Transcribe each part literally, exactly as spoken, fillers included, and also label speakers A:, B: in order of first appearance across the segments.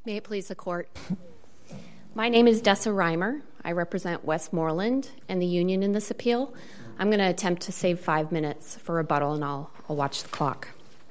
A: May it please the Court. My name is Dessa Reimer. I represent Westmoreland and the union in this appeal. I'm going to attempt to save five minutes for rebuttal, and I'll, I'll watch the clock.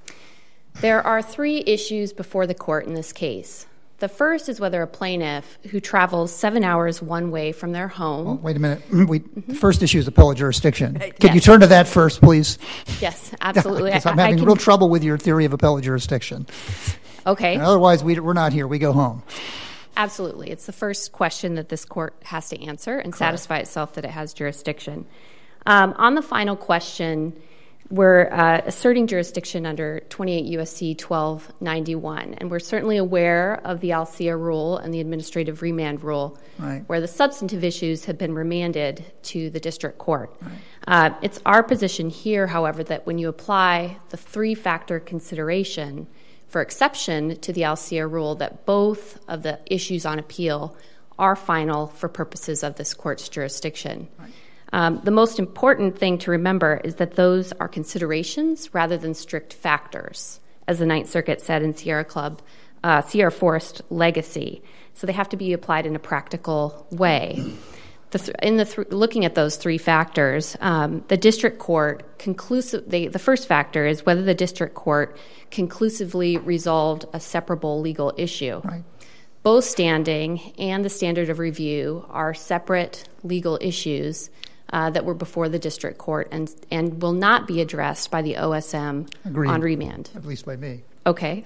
A: There are three issues before the Court in this case. The first is whether a plaintiff who travels seven hours one way from their home...
B: Well, wait a minute. We, mm-hmm. The first issue is appellate jurisdiction. Can
A: yes.
B: you turn to that first, please?
A: Yes, absolutely.
B: Because I'm
A: I,
B: having
A: I can...
B: real trouble with your theory of appellate jurisdiction.
A: Okay.
B: And otherwise, we, we're not here. We go home.
A: Absolutely. It's the first question that this Court has to answer and Correct. satisfy itself that it has jurisdiction. Um, on the final question, we're uh, asserting jurisdiction under twenty-eight U S C twelve ninety-one, and we're certainly aware of the ALSEA rule and the administrative remand rule,
B: right.
A: where the substantive issues have been remanded to the district court.
B: Right.
A: Uh, it's our position here, however, that when you apply the three-factor consideration for exception to the ALSEA rule, that both of the issues on appeal are final for purposes of this Court's jurisdiction. Right. Um, the most important thing to remember is that those are considerations rather than strict factors, as the Ninth Circuit said in Sierra Club, uh, Sierra Forest Legacy. So they have to be applied in a practical way. The th- in the th- looking at those three factors, um, the district court conclusive. They, the first factor is whether the district court conclusively resolved a separable legal issue.
B: Right.
A: Both standing and the standard of review are separate legal issues uh, that were before the district court and and will not be addressed by the O S M
B: Agreed.
A: On remand.
B: At least by me.
A: Okay.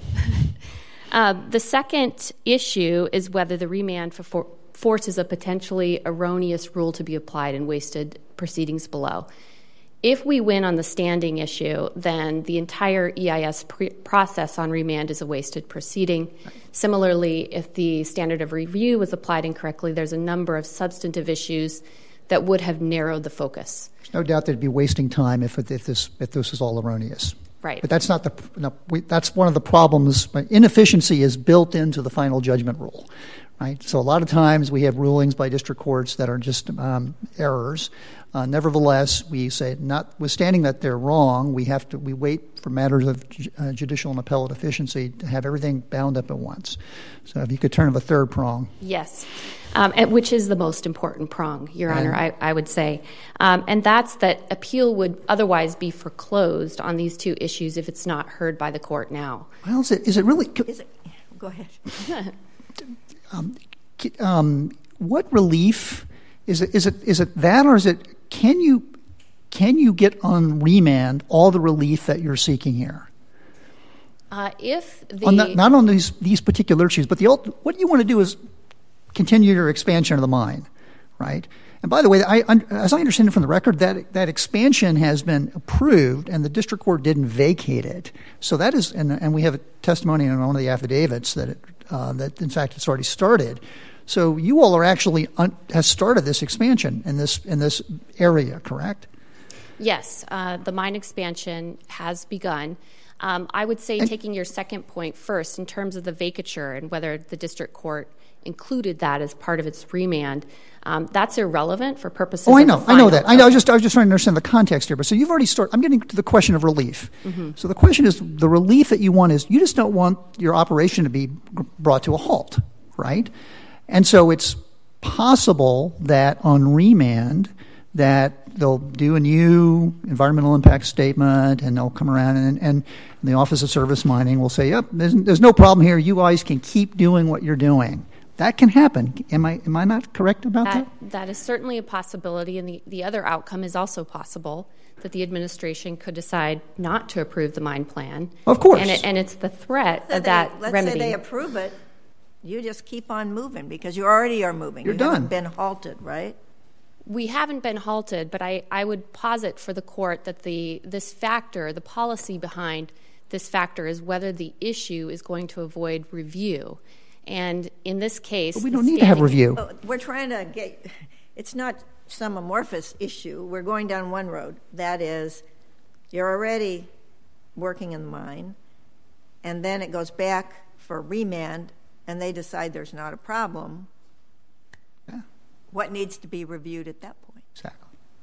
A: uh, the second issue is whether the remand for, for forces a potentially erroneous rule to be applied in wasted proceedings below. If we win on the standing issue, then the entire E I S pre- process on remand is a wasted proceeding. Similarly, if the standard of review was applied incorrectly, there's a number of substantive issues that would have narrowed the focus.
B: There's no doubt there'd be wasting time if, if this if this is all erroneous.
A: Right.
B: But that's not the no, we, that's one of the problems. Inefficiency is built into the final judgment rule. Right? So a lot of times we have rulings by district courts that are just um, errors. Uh, nevertheless, we say, notwithstanding that they're wrong, we have to we wait for matters of ju- uh, judicial and appellate efficiency to have everything bound up at once. So if you could turn to the third prong.
A: Yes, um, and which is the most important prong, Your
B: and,
A: Honor, I, I would say. Um, and that's that appeal would otherwise be foreclosed on these two issues if it's not heard by the court now.
B: Well, is it, is it really...
C: Is it, go ahead.
B: um, um, what relief... Is it, is it is it that, or is it can you can you get on remand all the relief that you're seeking here?
A: Uh, if the
B: on the, not on these these particular issues, but the what you want to do is continue your expansion of the mine, right? And by the way, I, as I understand it from the record, that that expansion has been approved, and the district court didn't vacate it. So that is, and, and we have a testimony in one of the affidavits that it, uh, that in fact it's already started. So you all are actually un- has started this expansion in this in this area, correct?
A: Yes, uh, the mine expansion has begun. Um, I would say, and, taking your second point first, in terms of the vacature and whether the district court included that as part of its remand, um, that's irrelevant for purposes.
B: Oh, I
A: of
B: know,
A: the
B: I know
A: final.
B: that. I know. I was just I was just trying to understand the context here. But so you've already started. I'm getting to the question of relief.
A: Mm-hmm.
B: So the question is, the relief that you want is you just don't want your operation to be brought to a halt, right? And so it's possible that on remand that they'll do a new environmental impact statement and they'll come around and, and the Office of Surface Mining will say, yep, there's, there's no problem here. You guys can keep doing what you're doing. That can happen. Am I am I not correct about that?
A: That, that is certainly a possibility, and the, the other outcome is also possible, that the administration could decide not to approve the mine plan.
B: Of course.
A: And, it, and it's the threat
C: so
A: of
C: they,
A: that
C: let's
A: remedy.
C: Let's say they approve it. You just keep on moving because you already are moving.
B: You're
C: you
B: done.
C: haven't been halted, right?
A: We haven't been halted, but I, I would posit for the court that the this factor, the policy behind this factor, is whether the issue is going to avoid review. And in this case...
B: But we don't need to have review.
C: Oh, we're trying to get... It's not some amorphous issue. We're going down one road. That is, you're already working in the mine, and then it goes back for remand, and they decide there's not a problem.
B: Yeah.
C: What needs to be reviewed at that point?
B: Exactly.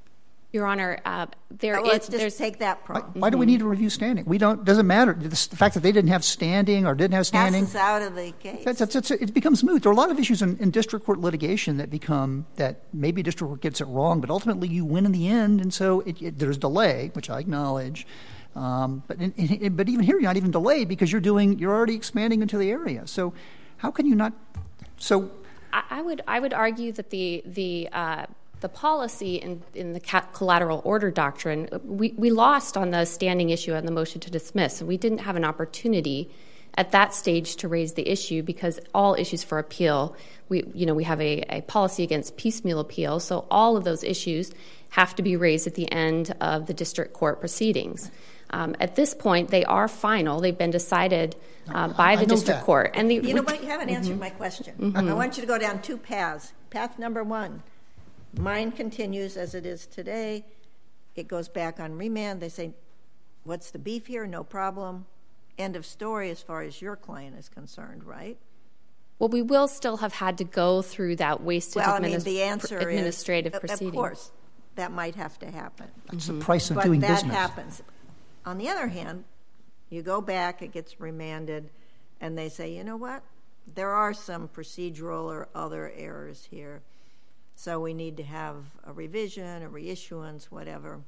A: Your Honor, uh, there
C: oh,
A: is.
C: Let's just
A: there's,
C: take that prong.
B: Why, why do we need to review standing? We don't. Doesn't matter. The, the fact that they didn't have standing or didn't have standing
C: passes out of the case.
B: That's, that's, that's, it becomes moot. There are a lot of issues in, in district court litigation that become that maybe district court gets it wrong, but ultimately you win in the end, and so it, it, there's delay, which I acknowledge. Um, but in, in, but even here, you're not even delayed because you're doing you're already expanding into the area. So how can you not? So
A: I, I would I would argue that the the uh, the policy in, in the collateral order doctrine, we, we lost on the standing issue on the motion to dismiss. And we didn't have an opportunity at that stage to raise the issue because all issues for appeal, we you know we have a, a policy against piecemeal appeal, so all of those issues have to be raised at the end of the district court proceedings. Um, at this point, they are final. They've been decided uh, by
B: I
A: the district
B: that.
A: court. And the,
C: you know what? You haven't answered mm-hmm. my question. Mm-hmm. I want you to go down two paths. Path number one, mine continues as it is today. It goes back on remand. They say, what's the beef here? No problem. End of story as far as your client is concerned, right?
A: Well, we will still have had to go through that wasted
C: well,
A: administ-
C: I mean, the answer
A: administrative
C: is,
A: proceeding.
C: Of course, that might have to happen.
B: That's mm-hmm. the price of
C: but
B: doing
C: that
B: business.
C: That happens. On the other hand, you go back, it gets remanded, and they say, you know what? There are some procedural or other errors here, so we need to have a revision, a reissuance, whatever.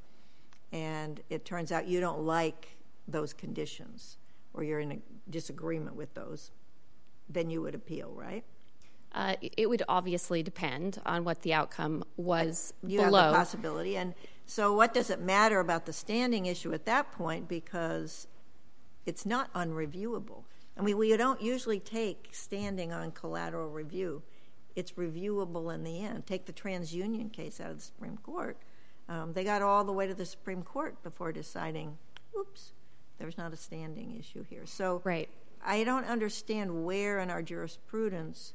C: And it turns out you don't like those conditions or you're in a disagreement with those, then you would appeal, right?
A: Uh, it would obviously depend on what the outcome was
C: you
A: below.
C: have the possibility. And so what does it matter about the standing issue at that point, because it's not unreviewable. I mean, we don't usually take standing on collateral review. It's reviewable in the end. Take the TransUnion case out of the Supreme Court. Um, they got all the way to the Supreme Court before deciding, oops, there's not a standing issue here. So
A: right.
C: I don't understand where in our jurisprudence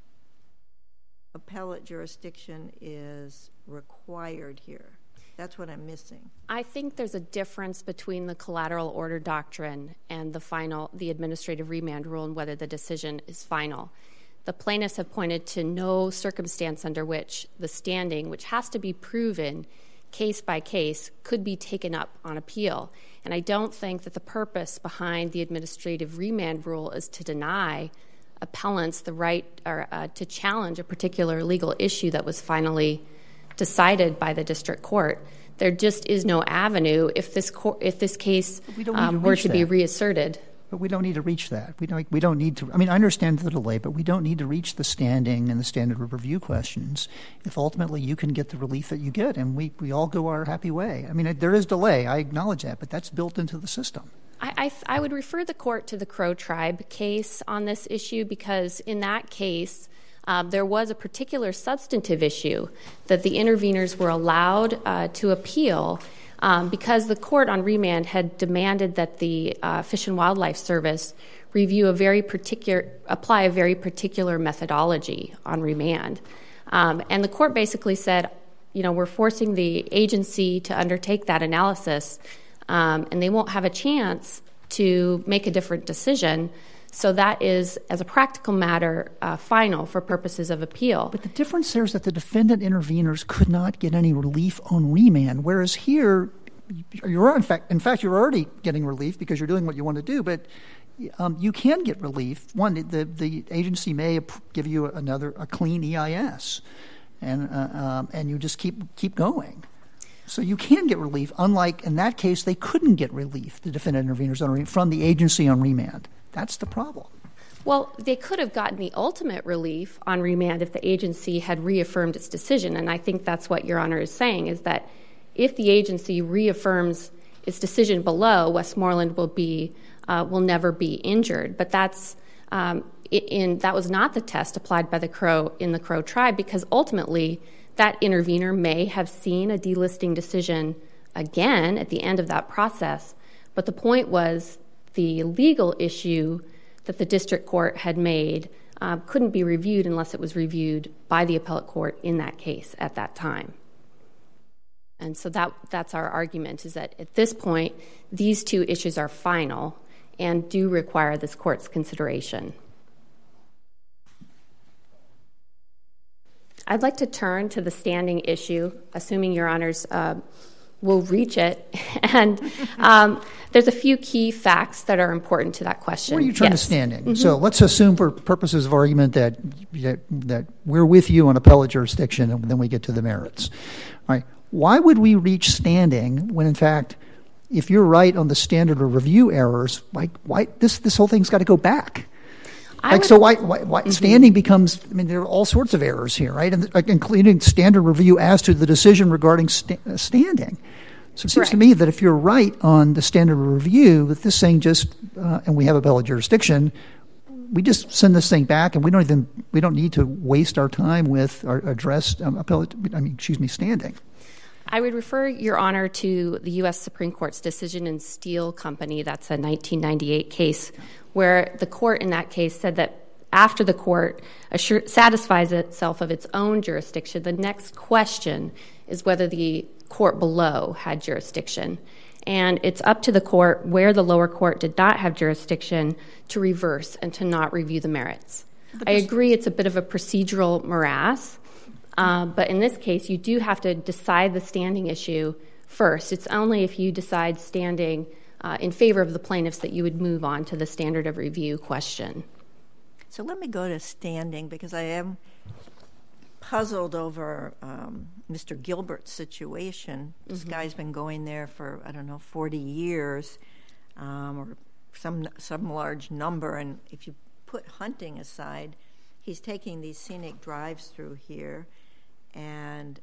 C: appellate jurisdiction is required here. That's what I'm missing.
A: I think there's a difference between the collateral order doctrine and the final, the administrative remand rule and whether the decision is final. The plaintiffs have pointed to no circumstance under which the standing, which has to be proven case by case, could be taken up on appeal. And I don't think that the purpose behind the administrative remand rule is to deny appellants the right or, uh, to challenge a particular legal issue that was finally decided by the district court. There just is no avenue if this court, if this case um, to were to that. be reasserted.
B: But we don't need to reach that. We don't. We don't need to. I mean, I understand the delay, but we don't need to reach the standing and the standard of review questions if ultimately you can get the relief that you get, and we, we all go our happy way. I mean, there is delay. I acknowledge that, but that's built into the system.
A: I, I, I would refer the court to the Crow Tribe case on this issue because in that case, um, there was a particular substantive issue that the interveners were allowed uh, to appeal um, because the court on remand had demanded that the uh, Fish and Wildlife Service review a very particular, apply a very particular methodology on remand. Um, and the court basically said, you know, we're forcing the agency to undertake that analysis, um, and they won't have a chance to make a different decision. So that is, as a practical matter, uh, final for purposes of appeal.
B: But the difference there is that the defendant interveners could not get any relief on remand, whereas here, you're in fact, in fact, you're already getting relief because you're doing what you want to do. But um, you can get relief. One, the the agency may give you another a clean E I S, and uh, um, and you just keep keep going. So you can get relief. Unlike in that case, they couldn't get relief. The defendant interveners on, from the agency on remand. That's the problem.
A: Well, they could have gotten the ultimate relief on remand if the agency had reaffirmed its decision, and I think that's what Your Honor is saying, is that if the agency reaffirms its decision below, Westmoreland will be uh, will never be injured. But that's um, in that was not the test applied by the Crow in the Crow Tribe, because ultimately that intervener may have seen a delisting decision again at the end of that process. But the point was, the legal issue that the district court had made uh, couldn't be reviewed unless it was reviewed by the appellate court in that case at that time. And so that that's our argument, is that at this point, these two issues are final and do require this court's consideration. I'd like to turn to the standing issue, assuming Your Honors uh, will reach it. And um, there's a few key facts that are important to that question.
B: What are you trying
A: yes.
B: to standing?
A: Mm-hmm.
B: So let's assume for purposes of argument that, that that we're with you on appellate jurisdiction and then we get to the merits. All right. Why would we reach standing when, in fact, if you're right on the standard of review errors, like why this this whole thing's got to go back?
A: I
B: like
A: would,
B: so, why, why, why
A: mm-hmm.
B: standing becomes? I mean, there are all sorts of errors here, right? And like, including standard review as to the decision regarding sta- uh, standing. So it seems
A: Correct.
B: to me that if you're right on the standard of review, that this thing just uh, and we have appellate jurisdiction, we just send this thing back, and we don't even we don't need to waste our time with our addressed um, appellate. I mean, excuse me, standing.
A: I would refer Your Honor to the U S Supreme Court's decision in Steel Company. That's a nineteen ninety-eight case where the court in that case said that after the court assure, satisfies itself of its own jurisdiction, the next question is whether the court below had jurisdiction. And it's up to the court where the lower court did not have jurisdiction to reverse and to not review the merits. I agree it's a bit of a procedural morass. Uh, but in this case, you do have to decide the standing issue first. It's only if you decide standing uh, in favor of the plaintiffs that you would move on to the standard of review question.
C: So let me go to standing because I am puzzled over um, Mister Gilbert's situation. This mm-hmm. guy's been going there for, I don't know, forty years um, or some some large number. And if you put hunting aside, he's taking these scenic drives through here. And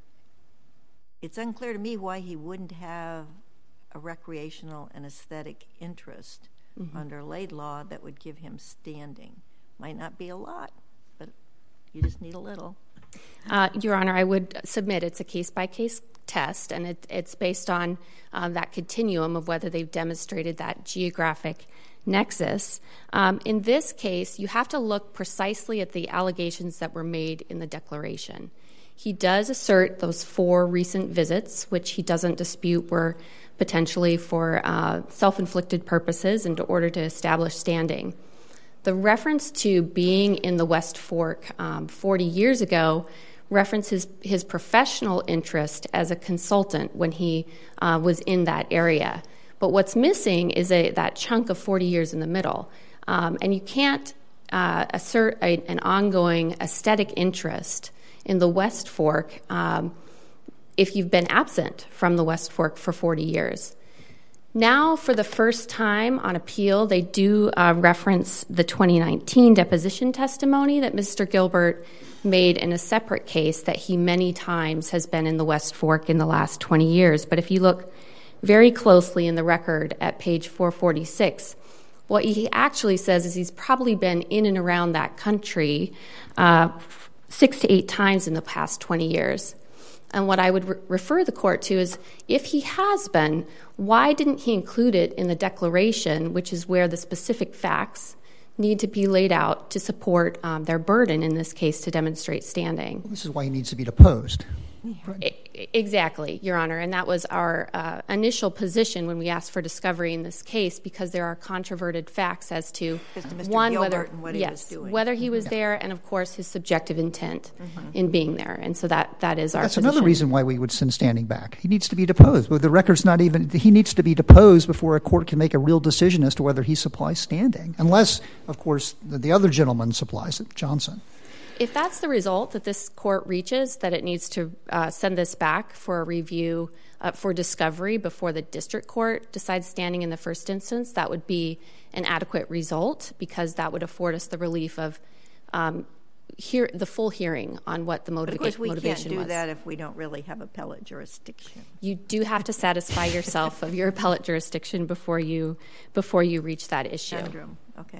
C: it's unclear to me why he wouldn't have a recreational and aesthetic interest mm-hmm. under Laidlaw that would give him standing. Might not be a lot, but you just need a little.
A: Uh, Your Honor, I would submit it's a case-by-case test, and it, it's based on um, that continuum of whether they've demonstrated that geographic nexus. Um, in this case, you have to look precisely at the allegations that were made in the declaration. He does assert those four recent visits, which he doesn't dispute were potentially for uh, self-inflicted purposes and in order to establish standing. The reference to being in the West Fork um, forty years ago references his professional interest as a consultant when he uh, was in that area. But what's missing is a, that chunk of forty years in the middle. Um, and you can't uh, assert a, an ongoing aesthetic interest in the West Fork um, if you've been absent from the West Fork for forty years. Now, for the first time on appeal, they do uh, reference the twenty nineteen deposition testimony that Mister Gilbert made in a separate case that he many times has been in the West Fork in the last twenty years. But if you look very closely in the record at page four forty-six, what he actually says is he's probably been in and around that country uh, six to eight times in the past twenty years. And what I would re- refer the court to is if he has been, why didn't he include it in the declaration, which is where the specific facts need to be laid out to support um, their burden, in this case, to demonstrate standing.
B: Well, this is why he needs to be deposed.
A: Right. Exactly, Your Honor, and that was our uh, initial position when we asked for discovery in this case, because there are controverted facts as to one,
C: Gilbert
A: whether
C: and what he
A: yes,
C: was doing.
A: whether he was
B: yeah.
A: there, and of course his subjective intent
C: mm-hmm.
A: in being there, and so that that is our.
B: That's
A: position.
B: another reason why we would send standing back. He needs to be deposed. But the record's not even. He needs to be deposed before a court can make a real decision as to whether he supplies standing, unless, of course, the, the other gentleman supplies it, Johnson.
A: If that's the result that this court reaches, that it needs to uh, send this back for a review uh, for discovery before the district court decides standing in the first instance, that would be an adequate result, because that would afford us the relief of um, hear, the full hearing on what the motiva-
C: but of course we
A: motivation
C: can't do
A: was.
C: that if we don't really have appellate jurisdiction.
A: You do have to satisfy yourself of your appellate jurisdiction before you before you reach that issue.
C: Conundrum. Okay.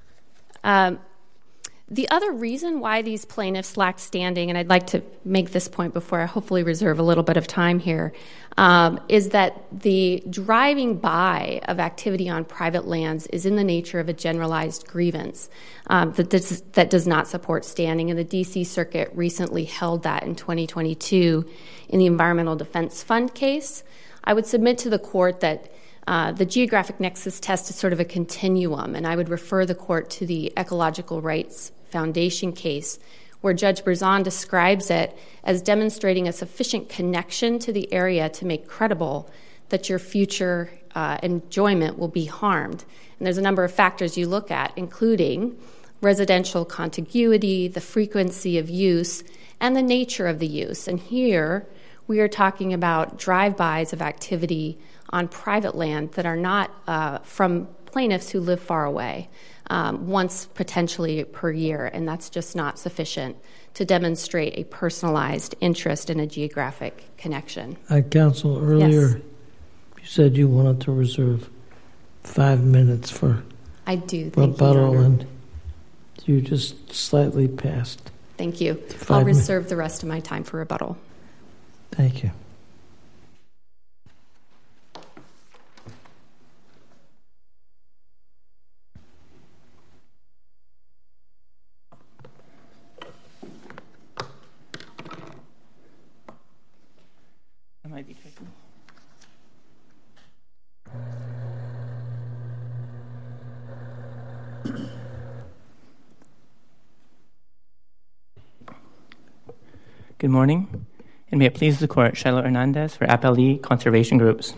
A: Um, The other reason why these plaintiffs lack standing, and I'd like to make this point before I hopefully reserve a little bit of time here, um, is that the driving by of activity on private lands is in the nature of a generalized grievance um, that, does, that does not support standing. And the D C Circuit recently held that in twenty twenty-two in the Environmental Defense Fund case. I would submit to the court that Uh, the geographic nexus test is sort of a continuum, and I would refer the court to the Ecological Rights Foundation case, where Judge Berzon describes it as demonstrating a sufficient connection to the area to make credible that your future uh, enjoyment will be harmed. And there's a number of factors you look at, including residential contiguity, the frequency of use, and the nature of the use. And here we are talking about drive-bys of activity on private land that are not uh, from plaintiffs who live far away. Um, once potentially per year, and that's just not sufficient to demonstrate a personalized interest in a geographic connection.
D: Uh, Counsel, earlier
A: yes.
D: you said you wanted to reserve five minutes for
A: I do. Thank
D: rebuttal,
A: you,
D: and you just slightly passed.
A: Thank you.
D: Five
A: I'll
D: mi-
A: reserve the rest of my time for rebuttal.
D: Thank you.
E: Might be tricky. Good morning, and may it please the Court, Shiloh Hernandez for Appellee Conservation Groups.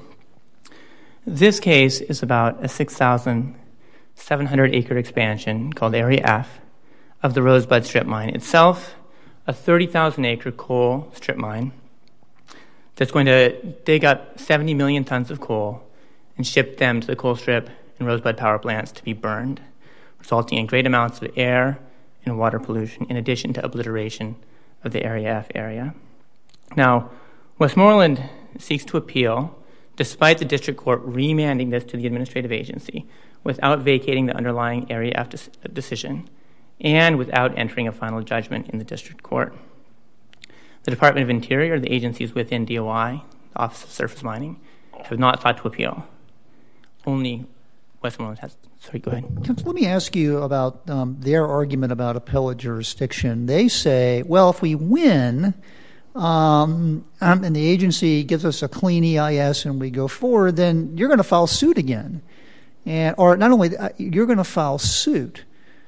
E: This case is about a six thousand seven hundred acre expansion called Area F of the Rosebud Strip Mine, itself a thirty thousand acre coal strip mine that's going to dig up seventy million tons of coal and ship them to the coal strip and Rosebud power plants to be burned, resulting in great amounts of air and water pollution, in addition to obliteration of the Area F area. Now, Westmoreland seeks to appeal, despite the district court remanding this to the administrative agency, without vacating the underlying Area F de- decision, and without entering a final judgment in the district court. The Department of Interior, the agencies within D O I, the Office of Surface Mining, have not sought to appeal. Only Westmoreland has. Sorry, go ahead.
B: Let me ask you about um, their argument about appellate jurisdiction. They say, well, if we win um, um, and the agency gives us a clean E I S and we go forward, then you're going to file suit again. And, or not only that, you're going to file suit.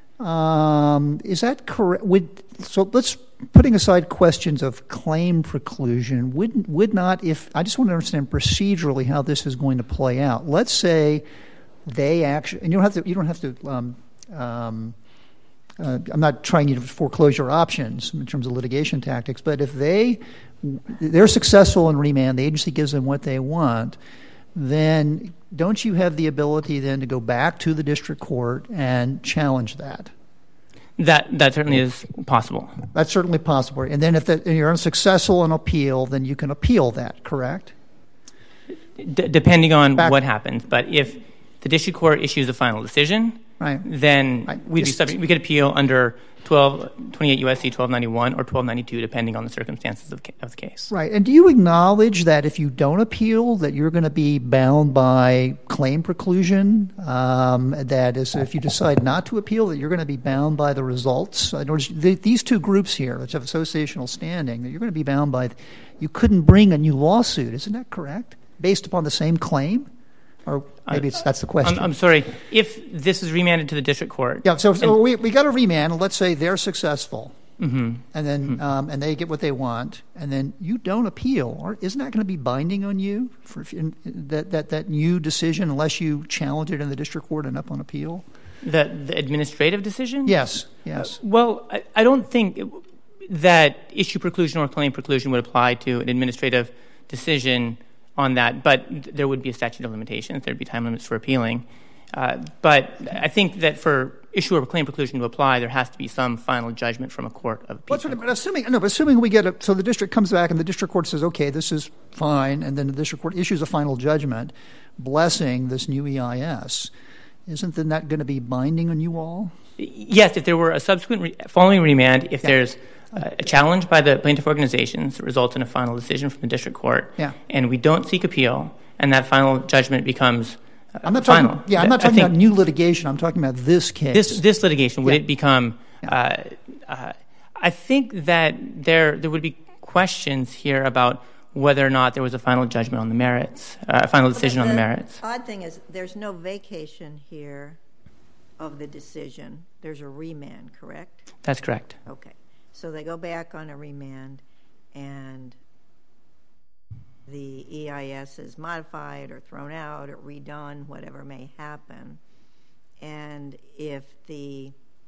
B: Um, is that correct? Would, so let's, putting aside questions of claim preclusion, would, would not, if, I just want to understand procedurally how this is going to play out. Let's say they actually, and you don't have to, you don't have to, um, um, uh, I'm not trying you to foreclose your options in terms of litigation tactics, but if they, they're successful in remand, the agency gives them what they want, then don't you have the ability then to go back to the district court and challenge that?
E: That that certainly is possible.
B: That's certainly possible. And then if that, and you're unsuccessful in appeal, then you can appeal that, correct?
E: D- depending on
B: back.
E: what happens. But if the district court issues a final decision,
B: right.
E: then
B: right.
E: we'd be subject, we could appeal under twelve twenty-eight U S C twelve ninety-one or twelve ninety-two, depending on the circumstances of, of the case.
B: Right. And do you acknowledge that if you don't appeal, that you're going to be bound by claim preclusion? Um, that is, if you decide not to appeal, that you're going to be bound by the results? In order to, these two groups here, which have associational standing, that you're going to be bound by, you couldn't bring a new lawsuit. Isn't that correct? Based upon the same claim? Or maybe it's, that's the question.
E: I'm, I'm sorry. If this is remanded to the district court.
B: Yeah, so, so we we got a remand, and let's say they're successful,
E: mm-hmm.
B: and then
E: mm-hmm.
B: um, and they get what they want, and then you don't appeal. Or isn't that going to be binding on you for in, that, that, that new decision unless you challenge it in the district court and up on appeal?
E: The, the administrative decision?
B: Yes, yes.
E: Uh, well, I, I don't think it, that issue preclusion or claim preclusion would apply to an administrative decision on that, but there would be a statute of limitations. There'd be time limits for appealing. Uh, but I think that for issue or claim preclusion to apply, there has to be some final judgment from a court of appeal.
B: Well, but assuming no, but assuming we get a, so the district comes back and the district court says, okay, this is fine, and then the district court issues a final judgment blessing this new E I S. Isn't then that going to be binding on you all?
E: Yes, if there were a subsequent re- following remand, if
B: yeah.
E: there's a challenge by the plaintiff organizations that results in a final decision from the district court,
B: yeah.
E: and we don't seek appeal, and that final judgment becomes uh,
B: I'm not
E: final.
B: Talking, yeah, I'm not talking about new litigation. I'm talking about this case.
E: This this litigation, would
B: yeah.
E: it become...
B: Yeah.
E: Uh, uh, I think that there there would be questions here about whether or not there was a final judgment on the merits, uh, a final decision
C: well, the,
E: on the merits.
C: The odd thing is there's no vacation here of the decision. There's a remand, correct?
E: That's correct.
C: Okay. So they go back on a remand, and the E I S is modified or thrown out or redone, whatever may happen. And if the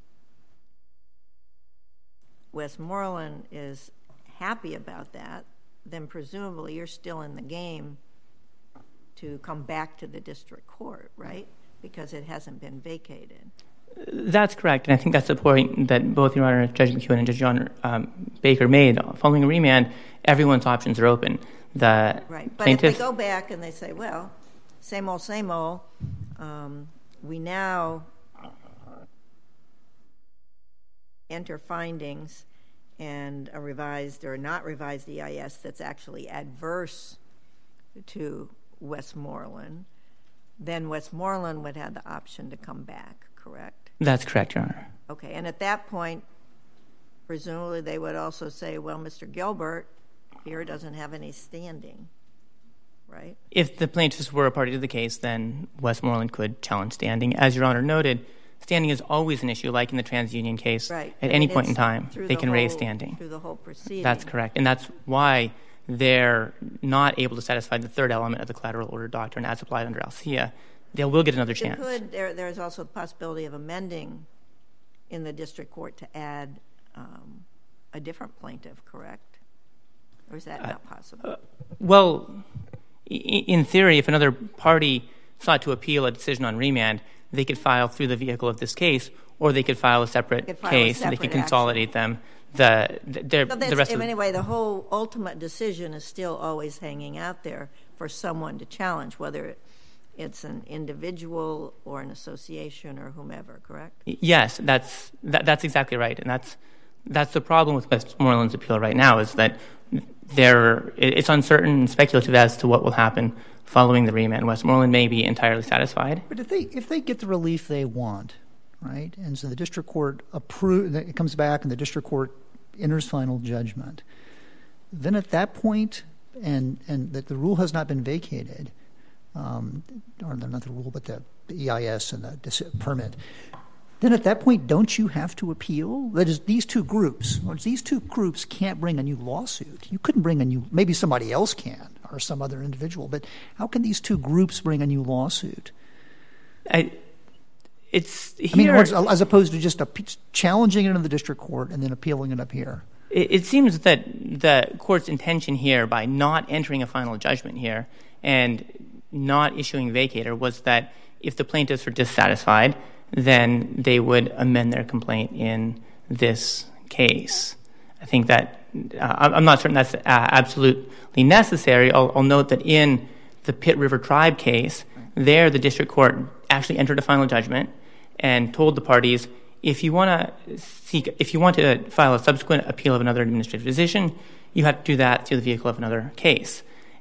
C: Westmoreland is happy about that, then presumably you're still in the game to come back to the district court, right? Because it hasn't been vacated.
E: That's correct, and I think that's the point that both Your Honor, Judge McEwen and Judge John um, Baker made. Following a remand, everyone's options are open. The
C: right, but
E: plaintiffs,
C: if they go back and they say, well, same old, same old, um, we now enter findings and a revised or not revised E I S that's actually adverse to Westmoreland, then Westmoreland would have the option to come back, correct?
E: That's correct, Your Honor.
C: Okay, and at that point, presumably they would also say, well, Mister Gilbert here doesn't have any standing, right?
E: If the plaintiffs were a party to the case, then Westmoreland could challenge standing. As Your Honor noted, standing is always an issue, like in the TransUnion case.
C: Right.
E: At
C: I
E: any
C: mean,
E: point in
C: it's
E: time,
C: through
E: they
C: the
E: can raise
C: whole-
E: standing.
C: Through the whole proceeding.
E: That's correct, and that's why they're not able to satisfy the third element of the collateral order doctrine as applied under ALSEA. They will get another
C: They
E: chance.
C: could, there, there's also the possibility of amending in the district court to add um, a different plaintiff, correct? Or is that
E: Uh,
C: not possible?
E: Well, i- in theory, if another party sought to appeal a decision on remand, they could file through the vehicle of this case, or they could file a separate
C: could file a
E: case, and they
C: separate
E: could consolidate them. The, the, the,
C: So
E: the
C: that's,
E: rest of
C: anyway, the whole ultimate decision is still always hanging out there for someone to challenge, whether it's an individual or an association or whomever, correct?
E: Yes, that's that, that's exactly right, and that's that's the problem with Westmoreland's appeal right now is that there it's uncertain and speculative as to what will happen following the remand. Westmoreland may be entirely satisfied.
B: But if they if they get the relief they want, right, and so the district court approve, it comes back and the district court enters final judgment, then at that point, and and that the rule has not been vacated, um, or not the rule, but the, the E I S and the dis- permit, then at that point, don't you have to appeal? That is, these two groups, or these two groups can't bring a new lawsuit. You couldn't bring a new, maybe somebody else can, or some other individual, but how can these two groups bring a new lawsuit?
E: I, it's here,
B: I mean, in other words, as opposed to just a, challenging it in the district court and then appealing it up here.
E: It, it seems that the court's intention here, by not entering a final judgment here and not issuing vacator, was that if the plaintiffs were dissatisfied, then they would amend their complaint in this case. I think that uh, I'm not certain that's uh, absolutely necessary. I'll, I'll note that in the Pitt River Tribe case, there the district court actually entered a final judgment and told the parties, if you want to seek, if you want to file a subsequent appeal of another administrative decision, you have to do that through the vehicle of another case.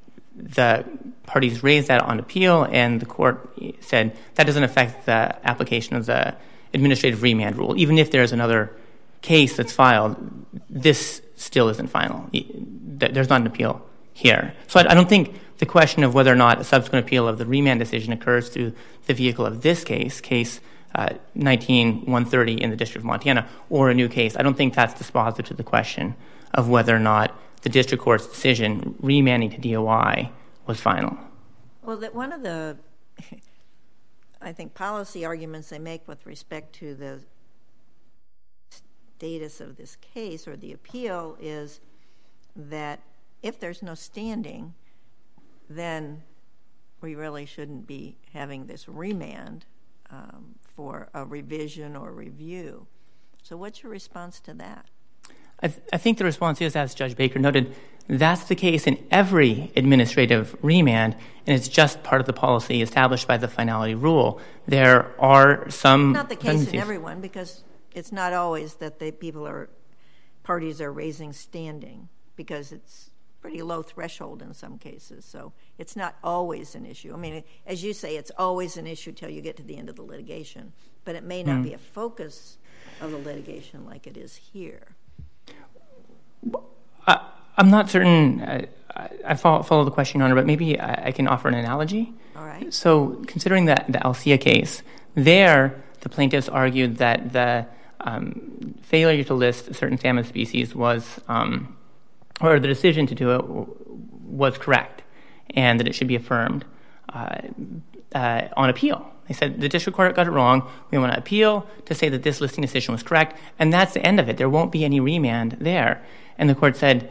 E: The parties raised that on appeal, and the court said that doesn't affect the application of the administrative remand rule. Even if there's another case that's filed, this still isn't final. There's not an appeal here. So I don't think the question of whether or not a subsequent appeal of the remand decision occurs through the vehicle of this case, case uh, nineteen one thirty in the District of Montana, or a new case, I don't think that's dispositive to the question of whether or not the district court's decision remanding to D O I was final.
C: Well, that one of the, I think, policy arguments they make with respect to the status of this case or the appeal is that if there's no standing, then we really shouldn't be having this remand um, for a revision or review. So what's your response to that?
E: I, th- I think the response is, as Judge Baker noted, that's the case in every administrative remand, and it's just part of the policy established by the finality rule. There are some
C: Not the case
E: tendencies.
C: in everyone, because it's not always that the people are, parties are raising standing, because it's pretty low threshold in some cases. So it's not always an issue. I mean, as you say, it's always an issue till you get to the end of the litigation, but it may not
E: Mm.
C: be a focus of the litigation like it is here.
E: I, I'm not certain. I, I follow, follow the question, Your Honor, but maybe I, I can offer an analogy.
C: All right.
E: So, considering the, the Alsea case, there the plaintiffs argued that the um, failure to list a certain salmon species was, um, or the decision to do it w- was correct, and that it should be affirmed uh, uh, on appeal. They said the district court got it wrong. We want to appeal to say that this listing decision was correct, and that's the end of it. There won't be any remand there. And the court said,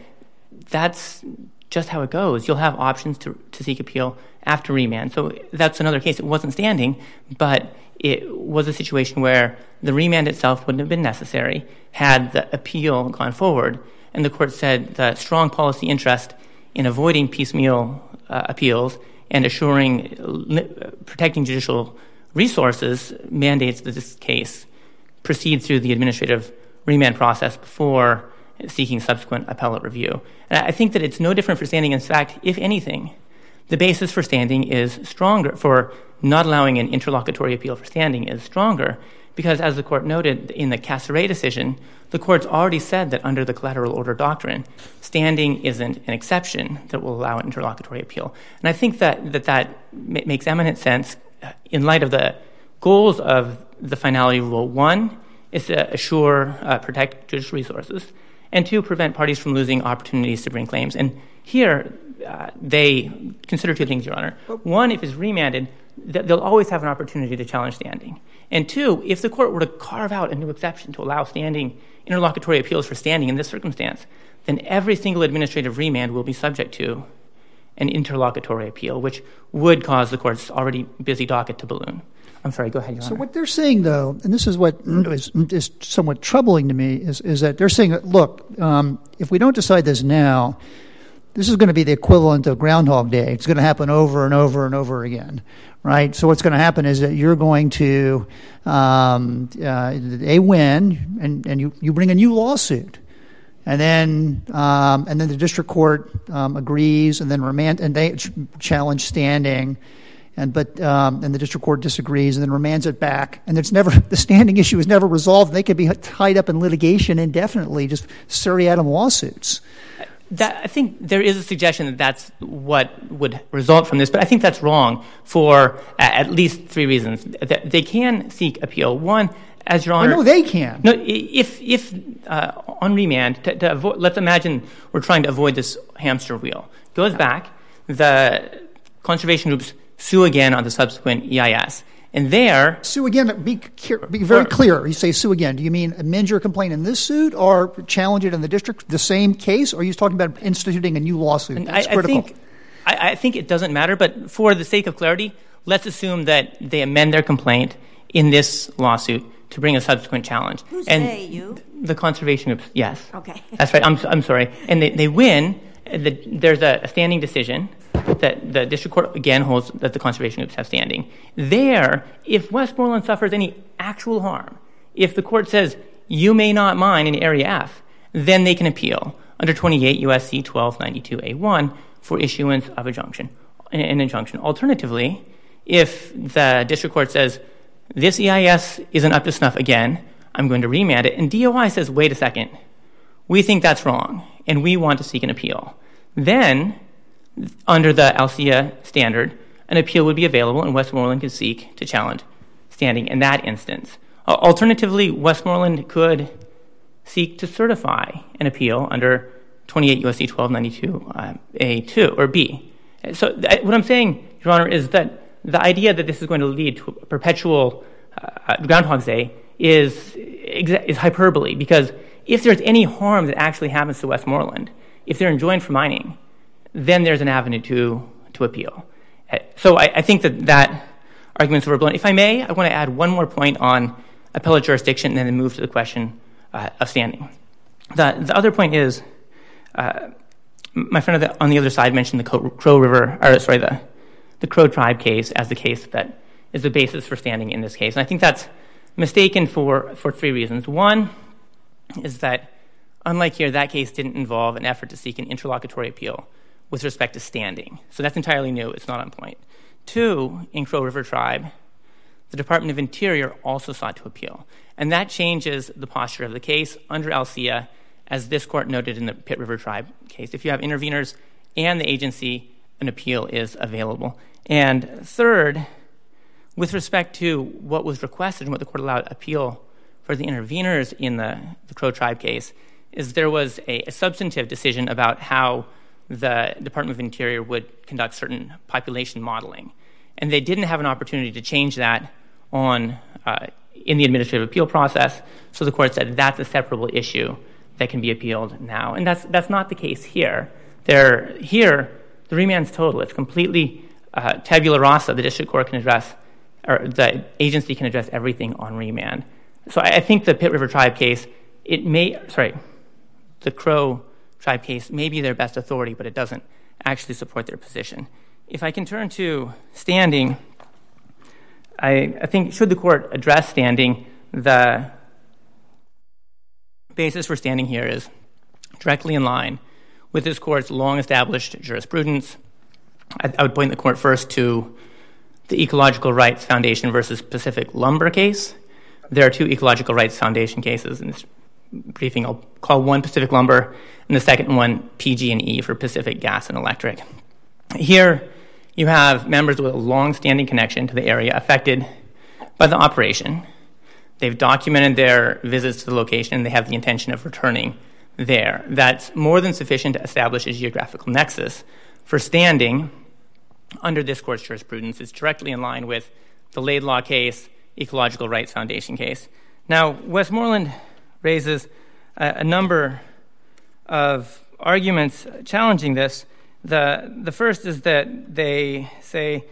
E: that's just how it goes. You'll have options to, to seek appeal after remand. So that's another case. It wasn't standing, but it was a situation where the remand itself wouldn't have been necessary had the appeal gone forward. And the court said the strong policy interest in avoiding piecemeal uh, appeals and assuring, li- protecting judicial resources mandates that this case proceed through the administrative remand process before seeking subsequent appellate review. And I think that it's no different for standing. In fact, if anything, the basis for standing is stronger, for not allowing an interlocutory appeal for standing is stronger, because as the court noted in the Casseret decision, the court's already said that under the collateral order doctrine, standing isn't an exception that will allow an interlocutory appeal. And I think that that, that m- makes eminent sense in light of the goals of the finality rule. One is to assure, uh, protect judicial resources, and two, prevent parties from losing opportunities to bring claims. And here, uh, they consider two things, Your Honor. One, if it's remanded, th- they'll always have an opportunity to challenge standing. And two, if the court were to carve out a new exception to allow standing interlocutory appeals for standing in this circumstance, then every single administrative remand will be subject to an interlocutory appeal, which would cause the court's already busy docket to balloon. I'm sorry, go ahead, Your Honor.
B: So what they're saying, though, and this is what is, is somewhat troubling to me, is, is that they're saying, that, look, um, if we don't decide this now, this is going to be the equivalent of Groundhog Day. It's going to happen over and over and over again, right? So what's going to happen is that you're going to, um, uh, they win, and, and you, you bring a new lawsuit. And then, um, and then the district court um, agrees, and then remand, and they ch- challenge standing. And but um, and the district court disagrees and then remands it back, and it's never the standing issue is never resolved. They could be tied up in litigation indefinitely, just seriatim lawsuits.
E: That, I think there is a suggestion that that's what would result from this, but I think that's wrong for at least three reasons. They can seek appeal. One, as Your Honor,
B: I know they can.
E: No, if if uh, on remand, to, to avoid, let's imagine we're trying to avoid this hamster wheel. Goes back, the conservation groups sue again on the subsequent E I S. And there...
B: Sue again, be, be very
E: or,
B: clear. You say sue again. Do you mean amend your complaint in this suit or challenge it in the district, the same case? Or are you talking about instituting a new lawsuit? That's
E: I,
B: critical.
E: I think, I, I think it doesn't matter, but for the sake of clarity, let's assume that they amend their complaint in this lawsuit to bring a subsequent challenge.
C: Who's
E: and
C: they, you?
E: The conservation groups, yes.
C: Okay.
E: That's right. I'm, I'm sorry. And they, they win. The, there's a, a standing decision that the district court, again, holds that the conservation groups have standing. There, if Westmoreland suffers any actual harm, if the court says, you may not mine in Area F, then they can appeal under twenty-eight U S C twelve ninety-two A one for issuance of a junction, an injunction. Alternatively, if the district court says, this E I S isn't up to snuff again, I'm going to remand it, and D O I says, wait a second, we think that's wrong, and we want to seek an appeal, then under the ALSEA standard, an appeal would be available and Westmoreland could seek to challenge standing in that instance. Uh, alternatively, Westmoreland could seek to certify an appeal under twenty-eight U S C twelve ninety-two A two or B. So th- what I'm saying, Your Honor, is that the idea that this is going to lead to a perpetual uh, Groundhog's Day is, is hyperbole, because if there's any harm that actually happens to Westmoreland, if they're enjoined from mining, then there's an avenue to to appeal. So I, I think that that argument's overblown. If I may, I want to add one more point on appellate jurisdiction and then move to the question uh, of standing. The, the other point is, uh, my friend on the, on the other side mentioned the Crow River, or sorry, the, the Crow Tribe case as the case that is the basis for standing in this case. And I think that's mistaken for, for three reasons. One is that, unlike here, that case didn't involve an effort to seek an interlocutory appeal with respect to standing. So that's entirely new. It's not on point. Two, in Crow River Tribe, the Department of Interior also sought to appeal. And that changes the posture of the case under ALSEA, as this court noted in the Pitt River Tribe case. If you have interveners and the agency, an appeal is available. And third, with respect to what was requested and what the court allowed appeal for the interveners in the, the Crow Tribe case is there was a, a substantive decision about how the Department of Interior would conduct certain population modeling. And they didn't have an opportunity to change that on uh, in the administrative appeal process, so the court said that's a separable issue that can be appealed now. And that's that's not the case here. There, here, the remand's total. It's completely uh, tabula rasa. The district court can address, or the agency can address everything on remand. So I, I think the Pitt River Tribe case, it may, sorry, the Crow Tribe case may be their best authority, but it doesn't actually support their position. If I can turn to standing, I, I think should the court address standing, the basis for standing here is directly in line with this court's long-established jurisprudence. I, I would point the court first to the Ecological Rights Foundation versus Pacific Lumber case. There are two Ecological Rights Foundation cases in this briefing. I'll call one Pacific Lumber and the second one P G and E for Pacific Gas and Electric. Here, you have members with a long-standing connection to the area affected by the operation. They've documented their visits to the location, and they have the intention of returning there. That's more than sufficient to establish a geographical nexus for standing under this court's jurisprudence. It's directly in line with the Laidlaw case, Ecological Rights Foundation case. Now, Westmoreland raises a, a number of arguments challenging this. The the first is that they say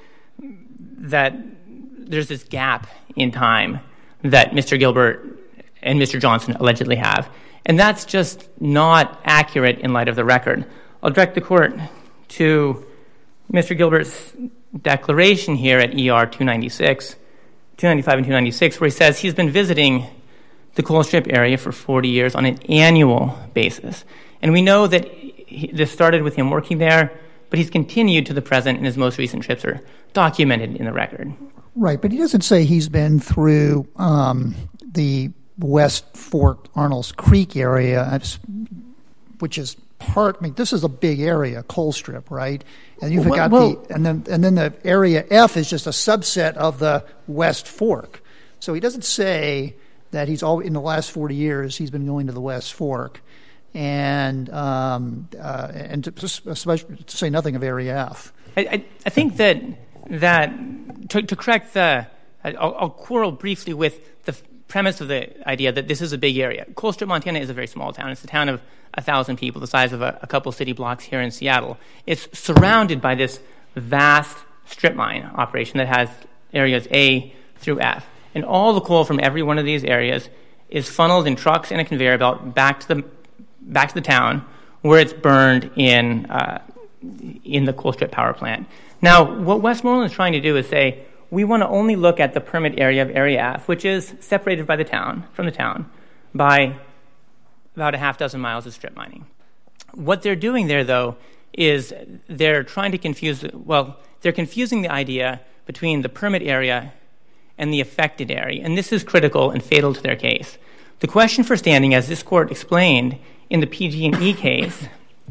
E: that there's this gap in time that Mister Gilbert and Mister Johnson allegedly have. And that's just not accurate in light of the record. I'll direct the court to Mister Gilbert's declaration here at E R two ninety-six, two ninety-five and two ninety-six, where he says he's been visiting the coal strip area for forty years on an annual basis. And we know that he, this started with him working there, but he's continued to the present, and his most recent trips are documented in the record.
B: Right, but he doesn't say he's been through um, the West Fork Arnold's Creek area, which is part. I mean, this is a big area, coal strip, right? And you've well, got well, the and then and then the area F is just a subset of the West Fork. So he doesn't say that he's all in the last forty years he's been going to the West Fork, and um, uh, and to, especially to say nothing of area F.
E: I, I, I think that that to, to correct the, I'll, I'll quarrel briefly with the premise of the idea that this is a big area. Coal Strip, Montana is a very small town. It's a town of a thousand people, the size of a, a couple city blocks here in Seattle. It's surrounded by this vast strip mine operation that has areas A through F. And all the coal from every one of these areas is funneled in trucks and a conveyor belt back to the back to the town, where it's burned in uh, in the Coal Strip power plant. Now, what Westmoreland is trying to do is say, we want to only look at the permit area of Area F, which is separated by the town, from the town, by about a half dozen miles of strip mining. What they're doing there, though, is they're trying to confuse, well, they're confusing the idea between the permit area and the affected area, and this is critical and fatal to their case. The question for standing, as this court explained in the P G and E case,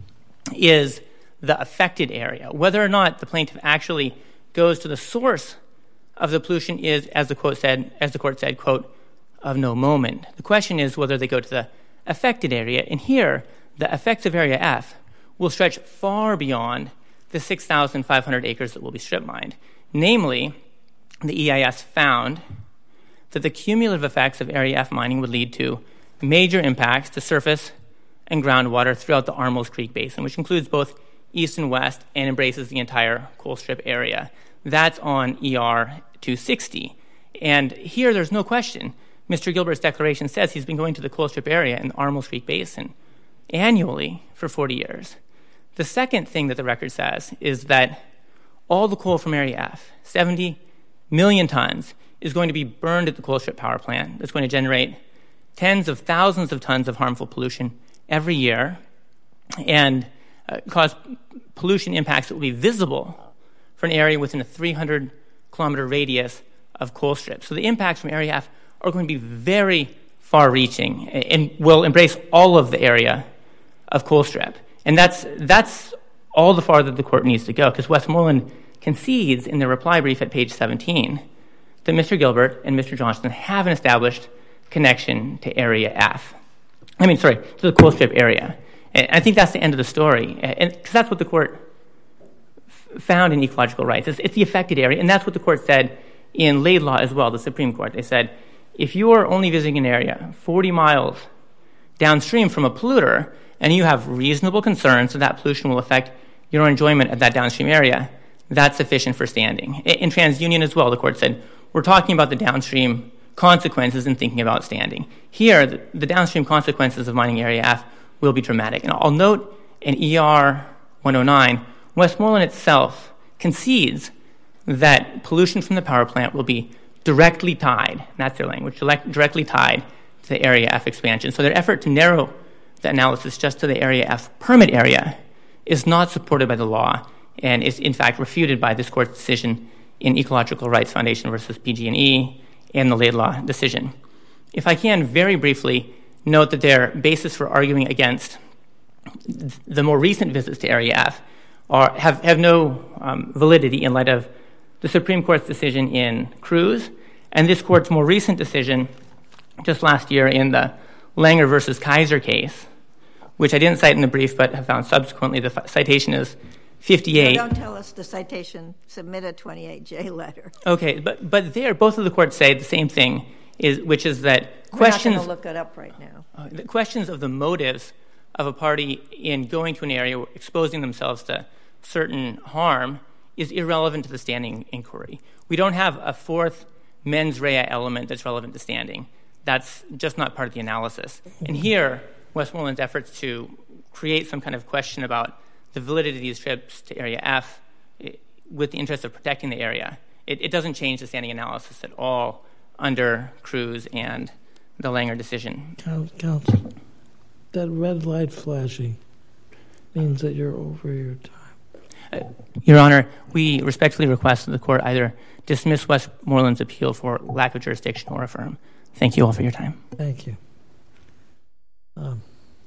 E: is the affected area. Whether or not the plaintiff actually goes to the source of the pollution is, as the quote said, as the court said, quote, of no moment. The question is whether they go to the affected area, and here the effects of Area F will stretch far beyond the six thousand five hundred acres that will be strip mined. Namely, the E I S found that the cumulative effects of Area F mining would lead to major impacts to surface and groundwater throughout the Armels Creek Basin, which includes both east and west and embraces the entire coal strip area. That's on E R two sixty. And here there's no question. Mister Gilbert's declaration says he's been going to the coal strip area in the Armels Creek Basin annually for forty years. The second thing that the record says is that all the coal from Area F, seventy million tons, is going to be burned at the coal strip power plant. That's going to generate tens of thousands of tons of harmful pollution every year and uh, cause pollution impacts that will be visible for an area within a three hundred kilometer radius of coal strips. So the impacts from Area F are going to be very far-reaching and will embrace all of the area of coal strip. And that's that's all the farther the court needs to go, because Westmoreland concedes in their reply brief at page seventeen that Mister Gilbert and Mister Johnson haven't established connection to Area F. I mean, sorry, to the coal strip area. And I think that's the end of the story, because that's what the court f- found in ecological rights. It's, it's the affected area, and that's what the court said in Laidlaw as well, the Supreme Court. They said, if you are only visiting an area forty miles downstream from a polluter, and you have reasonable concerns that that pollution will affect your enjoyment of that downstream area, that's sufficient for standing. In TransUnion as well, the court said, we're talking about the downstream consequences in thinking about standing. Here, the, the downstream consequences of mining Area F will be dramatic. And I'll note in E R one oh nine, Westmoreland itself concedes that pollution from the power plant will be directly tied, that's their language, direct, directly tied to the Area F expansion. So their effort to narrow the analysis just to the Area F permit area is not supported by the law and is, in fact, refuted by this court's decision in Ecological Rights Foundation versus P G and E and the Laidlaw decision. If I can very briefly note that their basis for arguing against the more recent visits to Area F are, have, have no um, validity in light of the Supreme Court's decision in Cruz and this court's more recent decision just last year in the Langer versus Kaiser case, which I didn't cite in the brief but have found subsequently. The f- citation is fifty-eight.
C: No, don't tell us the citation. Submit a twenty-eight J letter.
E: Okay, but but there, both of the courts say the same thing, is which is that questions.
C: We're not going to look it up right now.
E: Uh, the questions of the motives of a party in going to an area, exposing themselves to certain harm, is irrelevant to the standing inquiry. We don't have a fourth mens rea element that's relevant to standing. That's just not part of the analysis. And here, Westmoreland's efforts to create some kind of question about the validity of these trips to Area F it, with the interest of protecting the area, it, it doesn't change the standing analysis at all under Cruz and the Langer decision.
D: Counsel, that red light flashing means that you're over your time.
E: Uh, Your Honor, we respectfully request that the court either dismiss Westmoreland's appeal for lack of jurisdiction or affirm. Thank you all for your time.
D: Thank you. Um,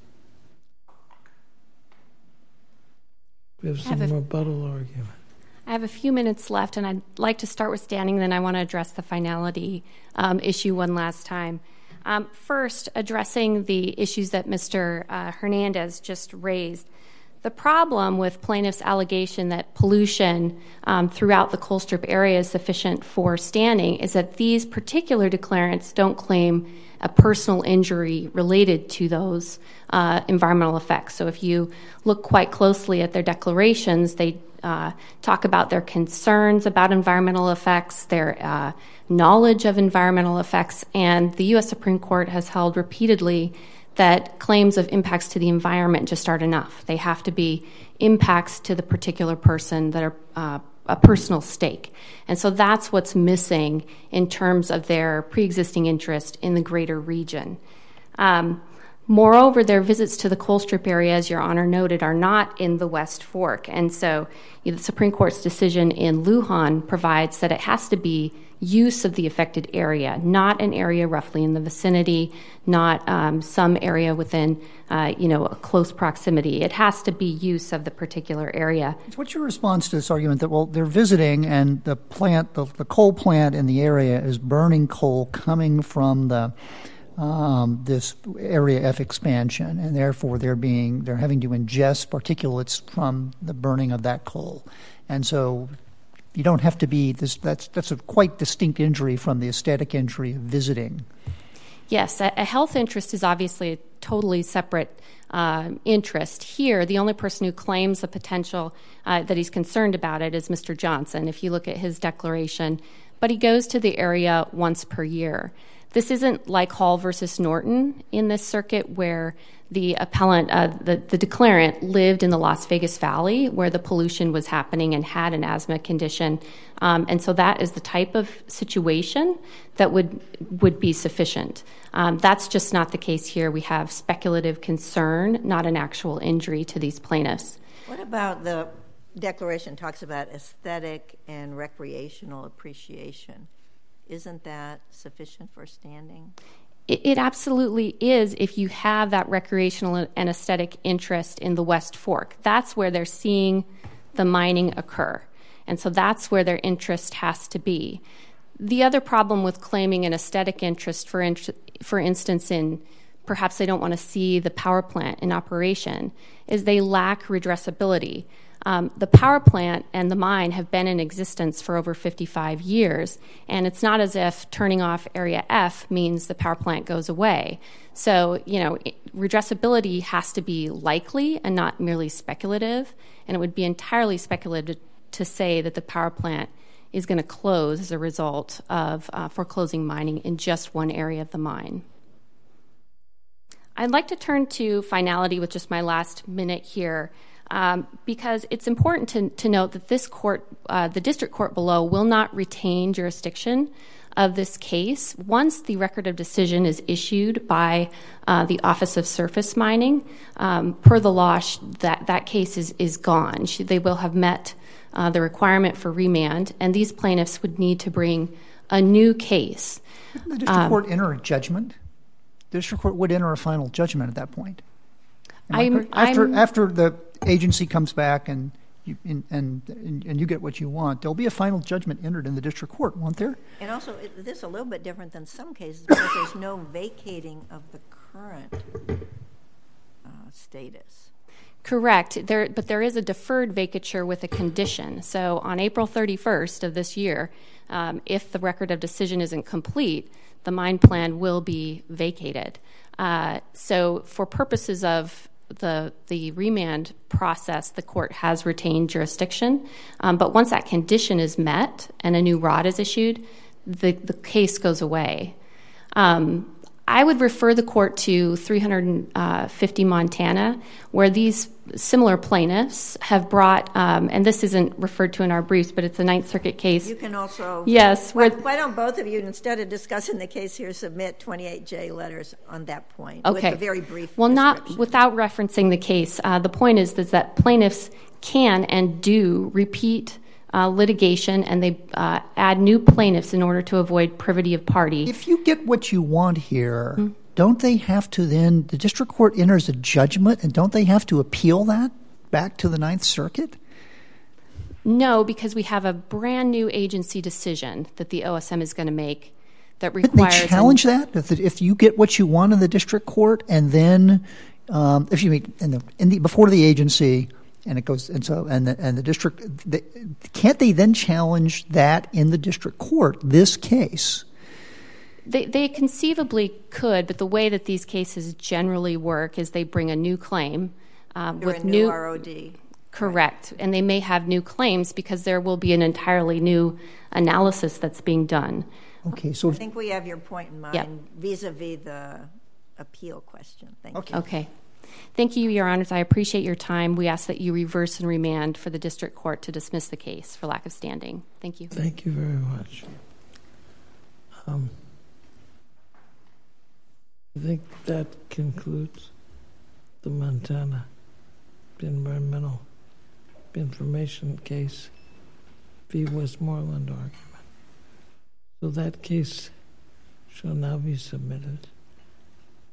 D: we have some have a, rebuttal argument.
A: I have a few minutes left, and I'd like to start with standing, then I want to address the finality um, issue one last time. Um, first, addressing the issues that Mister Uh, Hernandez just raised. The problem with plaintiff's allegation that pollution um, throughout the coal strip area is sufficient for standing is that these particular declarants don't claim a personal injury related to those uh, environmental effects. So if you look quite closely at their declarations, they uh, talk about their concerns about environmental effects, their uh, knowledge of environmental effects, and the U S Supreme Court has held repeatedly that claims of impacts to the environment just aren't enough. They have to be impacts to the particular person that are uh, a personal stake. And so that's what's missing in terms of their pre-existing interest in the greater region. Um, moreover, their visits to the coal strip area, as Your Honor noted, are not in the West Fork. And so you know, the Supreme Court's decision in Lujan provides that it has to be use of the affected area, not an area roughly in the vicinity, not um, some area within, uh, you know, a close proximity. It has to be use of the particular area.
B: What's your response to this argument that, well, they're visiting and the plant, the, the coal plant in the area is burning coal coming from the um, this Area F expansion, and therefore they're being they're having to ingest particulates from the burning of that coal, and so. You don't have to be this. That's that's a quite distinct injury from the aesthetic injury of visiting.
A: Yes, a, a health interest is obviously a totally separate uh, interest. Here, the only person who claims the potential uh, that he's concerned about it is Mister Johnson. If you look at his declaration, but he goes to the area once per year. This isn't like Hall versus Norton in this circuit where the appellant, uh, the, the declarant, lived in the Las Vegas Valley where the pollution was happening and had an asthma condition. Um, and so that is the type of situation that would would be sufficient. Um, that's just not the case here. We have speculative concern, not an actual injury to these plaintiffs.
C: What about the declaration talks about aesthetic and recreational appreciation? Isn't that sufficient for standing?
A: It, it absolutely is if you have that recreational and aesthetic interest in the West Fork. That's where they're seeing the mining occur. And so that's where their interest has to be. The other problem with claiming an aesthetic interest, for int- for instance, in perhaps they don't want to see the power plant in operation, is they lack redressability. Um, the power plant and the mine have been in existence for over fifty-five years, and it's not as if turning off Area F means the power plant goes away. So, you know, it, redressability has to be likely and not merely speculative, and it would be entirely speculative to say that the power plant is going to close as a result of uh, foreclosing mining in just one area of the mine. I'd like to turn to finality with just my last minute here. Um, because it's important to, to note that this court, uh, the district court below, will not retain jurisdiction of this case once the record of decision is issued by uh, the Office of Surface Mining. Um, per the law, sh- that, that case is, is gone. She, they will have met uh, the requirement for remand, and these plaintiffs would need to bring a new case.
B: Didn't the district um, court enter a judgment? The district court would enter a final judgment at that point.
A: I'm,
B: after
A: I'm,
B: after the agency comes back and you and, and and you get what you want, there'll be a final judgment entered in the district court, won't there?
C: And also, it, this is a little bit different than some cases because there's no vacating of the current uh, status.
A: Correct. There, but there is a deferred vacature with a condition. So on April thirty-first of this year, um, if the record of decision isn't complete, the mine plan will be vacated. Uh, so for purposes of the the remand process, the court has retained jurisdiction. Um, but once that condition is met and a new R O D is issued, the, the case goes away. Um, I would refer the court to three fifty Montana, where these similar plaintiffs have brought, um, and this isn't referred to in our briefs, but it's a Ninth Circuit case.
C: You can also...
A: Yes.
C: Why, why don't both of you, instead of discussing the case here, submit twenty-eight J letters on that point
A: Okay.
C: with a very brief
A: Well, not without referencing the case. Uh, the point is, is that plaintiffs can and do repeat Uh, litigation, and they uh, add new plaintiffs in order to avoid privity of party.
B: If you get what you want here, mm-hmm. don't they have to then, the district court enters a judgment, and don't they have to appeal that back to the Ninth Circuit?
A: No, because we have a brand new agency decision that the O S M is going to make that requires...
B: Couldn't they challenge an, that? If, the, if you get what you want in the district court, and then, um, if you mean, in the, in the, before the agency... And it goes, and so, and the, and the district, the, can't they then challenge that in the district court, this case?
A: They, they conceivably could, but the way that these cases generally work is they bring a new claim um, with
C: a new, new R O D.
A: Correct, right. And they may have new claims because there will be an entirely new analysis that's being done.
B: Okay, so
C: I think we have your point in mind
A: yep.
C: vis-a-vis the appeal question. Thank
B: okay.
C: you.
A: Okay. Thank you, Your Honors. I appreciate your time. We ask that you reverse and remand for the district court to dismiss the case for lack of standing. Thank you.
D: Thank you very much. Um, I think that concludes the Montana Environmental Information case v. Westmoreland argument. So that case shall now be submitted.